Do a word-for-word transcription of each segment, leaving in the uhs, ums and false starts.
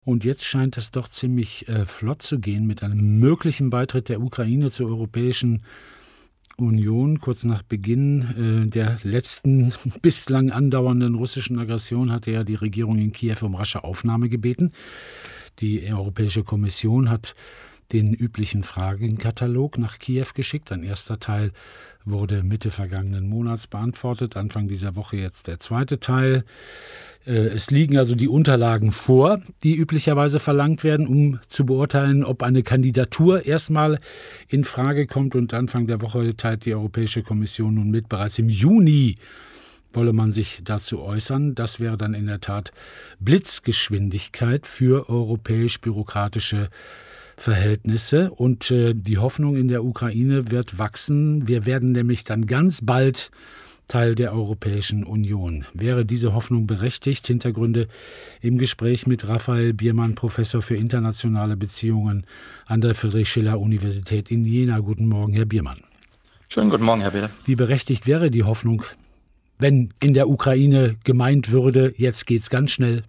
Und jetzt scheint es doch ziemlich äh, flott zu gehen mit einem möglichen Beitritt der Ukraine zur Europäischen Union. Kurz nach Beginn äh, der letzten bislang andauernden russischen Aggression hatte ja die Regierung in Kiew um rasche Aufnahme gebeten. Die Europäische Kommission hat den üblichen Fragenkatalog nach Kiew geschickt. Ein erster Teil wurde Mitte vergangenen Monats beantwortet, Anfang dieser Woche jetzt der zweite Teil. Es liegen also die Unterlagen vor, die üblicherweise verlangt werden, um zu beurteilen, ob eine Kandidatur erstmal in Frage kommt. Und Anfang der Woche teilt die Europäische Kommission nun mit, bereits im Juni wolle man sich dazu äußern. Das wäre dann in der Tat Blitzgeschwindigkeit für europäisch-bürokratische Verhältnisse. Und äh, die Hoffnung in der Ukraine wird wachsen. Wir werden nämlich dann ganz bald Teil der Europäischen Union. Wäre diese Hoffnung berechtigt? Hintergründe im Gespräch mit Raphael Biermann, Professor für internationale Beziehungen an der Friedrich-Schiller-Universität in Jena. Guten Morgen, Herr Biermann. Schönen guten Morgen, Herr Biermann. Wie berechtigt wäre die Hoffnung, wenn in der Ukraine gemeint würde, jetzt geht's ganz schnell?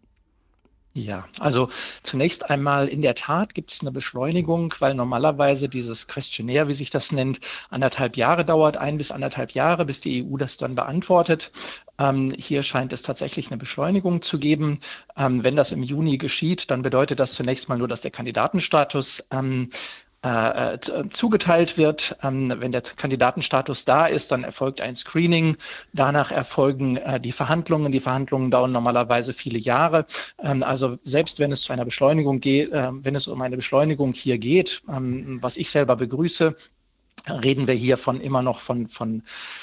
Ja, also zunächst einmal in der Tat gibt es eine Beschleunigung, weil normalerweise dieses Questionnaire, wie sich das nennt, anderthalb Jahre dauert, ein bis anderthalb Jahre, bis die E U das dann beantwortet. Ähm, hier scheint es tatsächlich eine Beschleunigung zu geben. Ähm, wenn das im Juni geschieht, dann bedeutet das zunächst mal nur, dass der Kandidatenstatus ähm, Äh, zugeteilt wird. Ähm, wenn der Kandidatenstatus da ist, dann erfolgt ein Screening. Danach erfolgen äh, die Verhandlungen. Die Verhandlungen dauern normalerweise viele Jahre. Ähm, also selbst wenn es zu einer Beschleunigung geht, äh, wenn es um eine Beschleunigung hier geht, ähm, was ich selber begrüße, reden wir hier von immer noch von von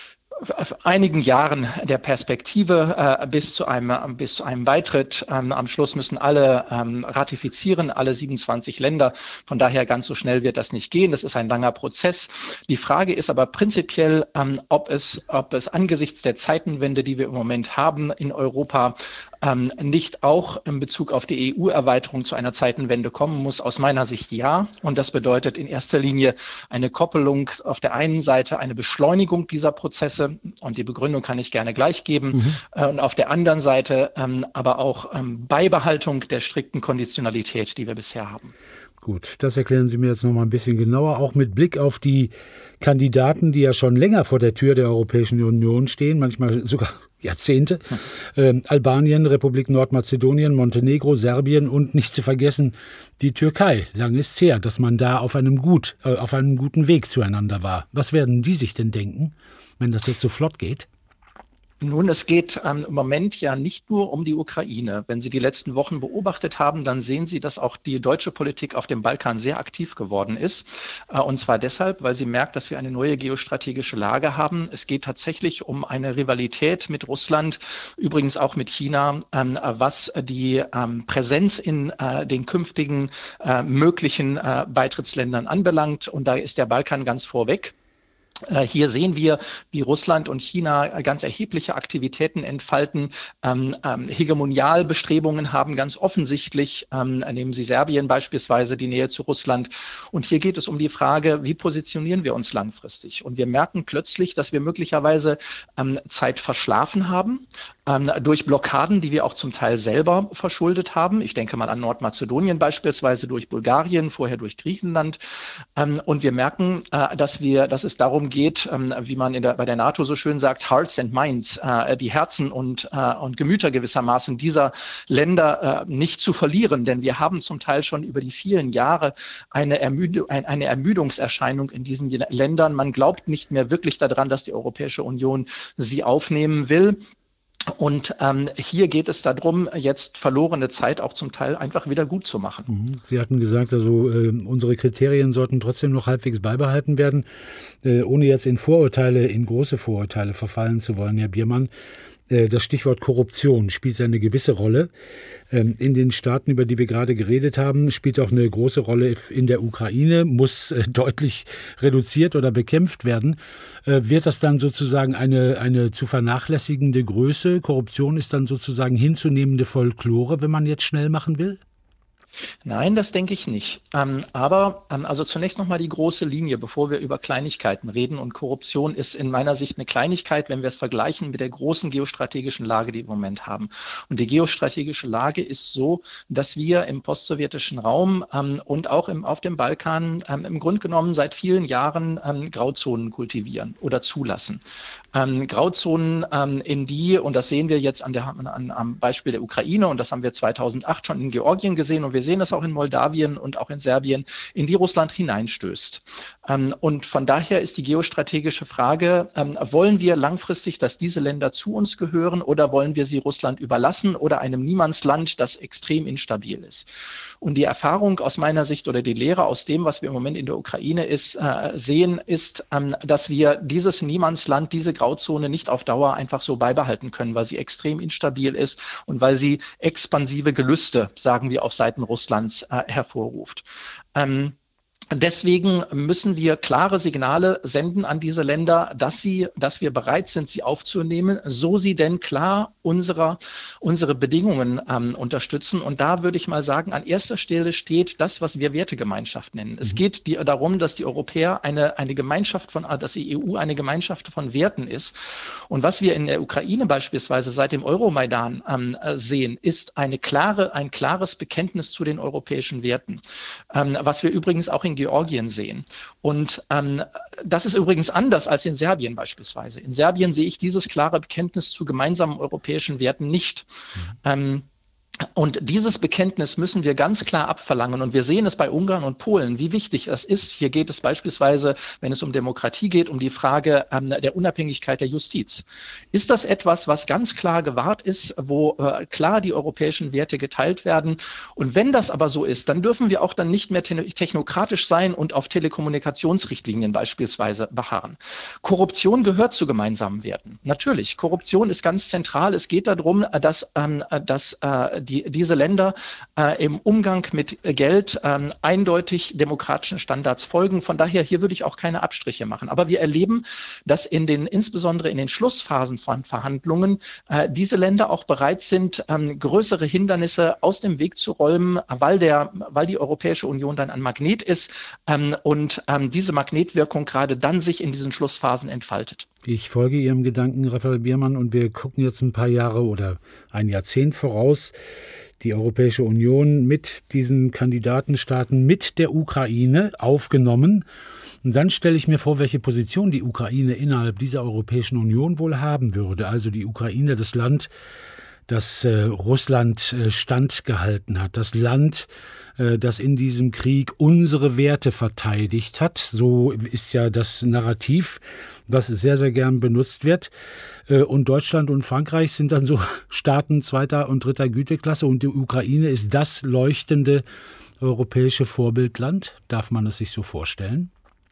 einigen Jahren der Perspektive äh, bis zu einem bis zu einem Beitritt. Ähm, am Schluss müssen alle ähm, ratifizieren, alle siebenundzwanzig Länder. Von daher ganz so schnell wird das nicht gehen. Das ist ein langer Prozess. Die Frage ist aber prinzipiell, ähm, ob es ob es angesichts der Zeitenwende, die wir im Moment haben in Europa, ähm, nicht auch in Bezug auf die E U-Erweiterung zu einer Zeitenwende kommen muss. Aus meiner Sicht ja. Und das bedeutet in erster Linie eine Koppelung auf der einen Seite, eine Beschleunigung dieser Prozesse. Und die Begründung kann ich gerne gleich geben. Mhm. Äh, und auf der anderen Seite ähm, aber auch ähm, Beibehaltung der strikten Konditionalität, die wir bisher haben. Gut, das erklären Sie mir jetzt noch mal ein bisschen genauer, auch mit Blick auf die Kandidaten, die ja schon länger vor der Tür der Europäischen Union stehen, manchmal sogar Jahrzehnte. Hm. Äh, Albanien, Republik Nordmazedonien, Montenegro, Serbien und nicht zu vergessen die Türkei. Lange ist es her, dass man da auf einem, gut, äh, auf einem guten Weg zueinander war. Was werden die sich denn denken, wenn das jetzt so flott geht? Nun, es geht ähm, im Moment ja nicht nur um die Ukraine. Wenn Sie die letzten Wochen beobachtet haben, dann sehen Sie, dass auch die deutsche Politik auf dem Balkan sehr aktiv geworden ist. Äh, und zwar deshalb, weil sie merkt, dass wir eine neue geostrategische Lage haben. Es geht tatsächlich um eine Rivalität mit Russland, übrigens auch mit China, ähm, was die ähm, Präsenz in äh, den künftigen äh, möglichen äh, Beitrittsländern anbelangt. Und da ist der Balkan ganz vorweg. Hier sehen wir, wie Russland und China ganz erhebliche Aktivitäten entfalten, ähm, ähm, Hegemonialbestrebungen haben ganz offensichtlich, ähm, nehmen Sie Serbien beispielsweise, die Nähe zu Russland. Und hier geht es um die Frage, wie positionieren wir uns langfristig? Und wir merken plötzlich, dass wir möglicherweise ähm, Zeit verschlafen haben, ähm, durch Blockaden, die wir auch zum Teil selber verschuldet haben. Ich denke mal an Nordmazedonien beispielsweise, durch Bulgarien, vorher durch Griechenland. Ähm, und wir merken, äh, dass wir, dass es darum geht, ähm, wie man in der, bei der NATO so schön sagt, Hearts and Minds, äh, die Herzen und, äh, und Gemüter gewissermaßen dieser Länder äh, nicht zu verlieren. Denn wir haben zum Teil schon über die vielen Jahre eine, Ermüd ein, eine Ermüdungserscheinung in diesen Ländern. Man glaubt nicht mehr wirklich daran, dass die Europäische Union sie aufnehmen will. Und ähm, hier geht es darum, jetzt verlorene Zeit auch zum Teil einfach wieder gut zu machen. Sie hatten gesagt, also äh, unsere Kriterien sollten trotzdem noch halbwegs beibehalten werden, äh, ohne jetzt in Vorurteile, in große Vorurteile verfallen zu wollen, Herr Biermann. Äh, das Stichwort Korruption spielt eine gewisse Rolle. Ähm, in den Staaten, über die wir gerade geredet haben, spielt auch eine große Rolle in der Ukraine, muss äh, deutlich reduziert oder bekämpft werden. Äh, wird das dann sozusagen eine, eine zu vernachlässigende Größe? Korruption ist dann sozusagen hinzunehmende Folklore, wenn man jetzt schnell machen will? Nein, das denke ich nicht. Ähm, aber ähm, also zunächst nochmal die große Linie, bevor wir über Kleinigkeiten reden. Und Korruption ist in meiner Sicht eine Kleinigkeit, wenn wir es vergleichen mit der großen geostrategischen Lage, die wir im Moment haben. Und die geostrategische Lage ist so, dass wir im postsowjetischen Raum ähm, und auch im, auf dem Balkan ähm, im Grunde genommen seit vielen Jahren ähm, Grauzonen kultivieren oder zulassen. Ähm, Grauzonen, ähm, in die, und das sehen wir jetzt an der, an, am Beispiel der Ukraine, und das haben wir zweitausendacht schon in Georgien gesehen, und wir sehen das auch in Moldawien und auch in Serbien, in die Russland hineinstößt. Ähm, und von daher ist die geostrategische Frage, ähm, wollen wir langfristig, dass diese Länder zu uns gehören, oder wollen wir sie Russland überlassen oder einem Niemandsland, das extrem instabil ist? Und die Erfahrung aus meiner Sicht oder die Lehre aus dem, was wir im Moment in der Ukraine ist, äh, sehen, ist, ähm, dass wir dieses Niemandsland, diese Grauzone nicht auf Dauer einfach so beibehalten können, weil sie extrem instabil ist und weil sie expansive Gelüste, sagen wir, auf Seiten Russlands äh, hervorruft. Ähm, Deswegen müssen wir klare Signale senden an diese Länder, dass sie, dass wir bereit sind, sie aufzunehmen, so sie denn klar unserer, unsere Bedingungen ähm, unterstützen. Und da würde ich mal sagen, an erster Stelle steht das, was wir Wertegemeinschaft nennen. Mhm. Es geht die, darum, dass die Europäer eine, eine Gemeinschaft von, dass die E U eine Gemeinschaft von Werten ist. Und was wir in der Ukraine beispielsweise seit dem Euromaidan ähm, sehen, ist eine klare, ein klares Bekenntnis zu den europäischen Werten. Ähm, was wir übrigens auch in Georgien sehen. Und ähm, das ist übrigens anders als in Serbien beispielsweise. In Serbien sehe ich dieses klare Bekenntnis zu gemeinsamen europäischen Werten nicht. Mhm. Ähm, Und dieses Bekenntnis müssen wir ganz klar abverlangen. Und wir sehen es bei Ungarn und Polen, wie wichtig es ist. Hier geht es beispielsweise, wenn es um Demokratie geht, um die Frage ähm, der Unabhängigkeit der Justiz. Ist das etwas, was ganz klar gewahrt ist, wo äh, klar die europäischen Werte geteilt werden? Und wenn das aber so ist, dann dürfen wir auch dann nicht mehr te- technokratisch sein und auf Telekommunikationsrichtlinien beispielsweise beharren. Korruption gehört zu gemeinsamen Werten. Natürlich, Korruption ist ganz zentral. Es geht darum, dass, ähm, dass äh, Die, diese Länder äh, im Umgang mit Geld äh, eindeutig demokratischen Standards folgen. Von daher, hier würde ich auch keine Abstriche machen. Aber wir erleben, dass in den, insbesondere in den Schlussphasen von Verhandlungen, äh, diese Länder auch bereit sind, ähm, größere Hindernisse aus dem Weg zu räumen, weil, der, weil die Europäische Union dann ein Magnet ist ähm, und ähm, diese Magnetwirkung gerade dann sich in diesen Schlussphasen entfaltet. Ich folge Ihrem Gedanken, Raphael Biermann, und wir gucken jetzt ein paar Jahre oder ein Jahrzehnt voraus. Die Europäische Union mit diesen Kandidatenstaaten, mit der Ukraine aufgenommen. Und dann stelle ich mir vor, welche Position die Ukraine innerhalb dieser Europäischen Union wohl haben würde. Also die Ukraine, das Land, das äh, Russland äh, standgehalten hat, das Land, äh, das in diesem Krieg unsere Werte verteidigt hat. So ist ja das Narrativ, was sehr, sehr gern benutzt wird. Äh, und Deutschland und Frankreich sind dann so Staaten zweiter und dritter Güteklasse, und die Ukraine ist das leuchtende europäische Vorbildland. Darf man es sich so vorstellen?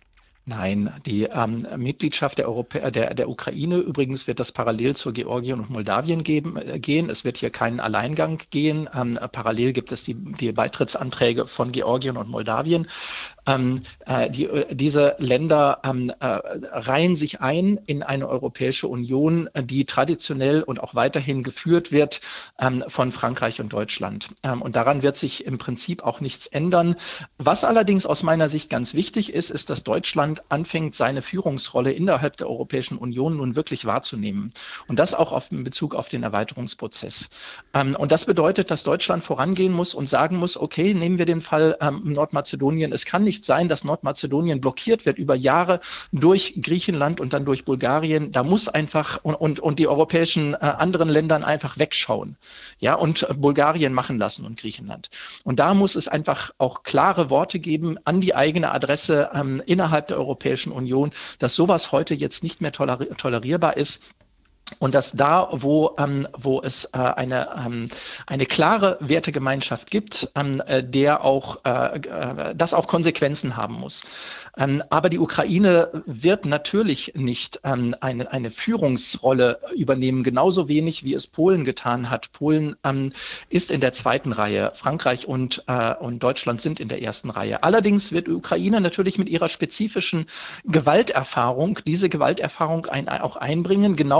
Nein, die ähm, Mitgliedschaft der, Europä- der, der Ukraine, übrigens wird das parallel zur Georgien und Moldawien geben, äh, gehen. Es wird hier keinen Alleingang gehen. Ähm, parallel gibt es die, die Beitrittsanträge von Georgien und Moldawien. Ähm, äh, die, diese Länder ähm, äh, reihen sich ein in eine Europäische Union, die traditionell und auch weiterhin geführt wird ähm, von Frankreich und Deutschland. Ähm, und daran wird sich im Prinzip auch nichts ändern. Was allerdings aus meiner Sicht ganz wichtig ist, ist, dass Deutschland anfängt, seine Führungsrolle innerhalb der Europäischen Union nun wirklich wahrzunehmen. Und das auch auf, in Bezug auf den Erweiterungsprozess. Ähm, und das bedeutet, dass Deutschland vorangehen muss und sagen muss, okay, nehmen wir den Fall ähm, Nordmazedonien. Es kann nicht sein, dass Nordmazedonien blockiert wird über Jahre durch Griechenland und dann durch Bulgarien. Da muss einfach und, und, und die europäischen äh, anderen Ländern einfach wegschauen. Ja, und äh, Bulgarien machen lassen und Griechenland. Und da muss es einfach auch klare Worte geben an die eigene Adresse ähm, innerhalb der Europäischen Union, dass sowas heute jetzt nicht mehr toler- tolerierbar ist. Und dass da, wo, ähm, wo es äh, eine, ähm, eine klare Wertegemeinschaft gibt, ähm, der auch, äh, äh, das auch Konsequenzen haben muss. Ähm, aber die Ukraine wird natürlich nicht ähm, eine, eine Führungsrolle übernehmen, genauso wenig wie es Polen getan hat. Polen ähm, ist in der zweiten Reihe, Frankreich und, äh, und Deutschland sind in der ersten Reihe. Allerdings wird die Ukraine natürlich mit ihrer spezifischen Gewalterfahrung diese Gewalterfahrung ein, auch einbringen, genauso wie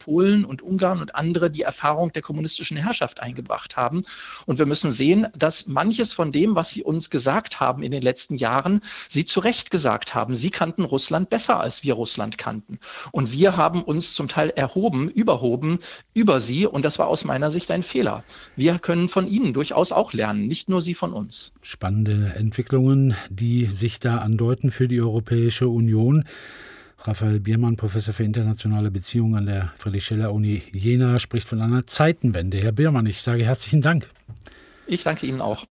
Polen und Ungarn und andere die Erfahrung der kommunistischen Herrschaft eingebracht haben. Und wir müssen sehen, dass manches von dem, was sie uns gesagt haben in den letzten Jahren, sie zu Recht gesagt haben. Sie kannten Russland besser, als wir Russland kannten. Und wir haben uns zum Teil erhoben, überhoben über sie. Und das war aus meiner Sicht ein Fehler. Wir können von ihnen durchaus auch lernen, nicht nur sie von uns. Spannende Entwicklungen, die sich da andeuten für die Europäische Union. Raphael Biermann, Professor für internationale Beziehungen an der Friedrich-Schiller-Uni Jena, spricht von einer Zeitenwende. Herr Biermann, ich sage herzlichen Dank. Ich danke Ihnen auch.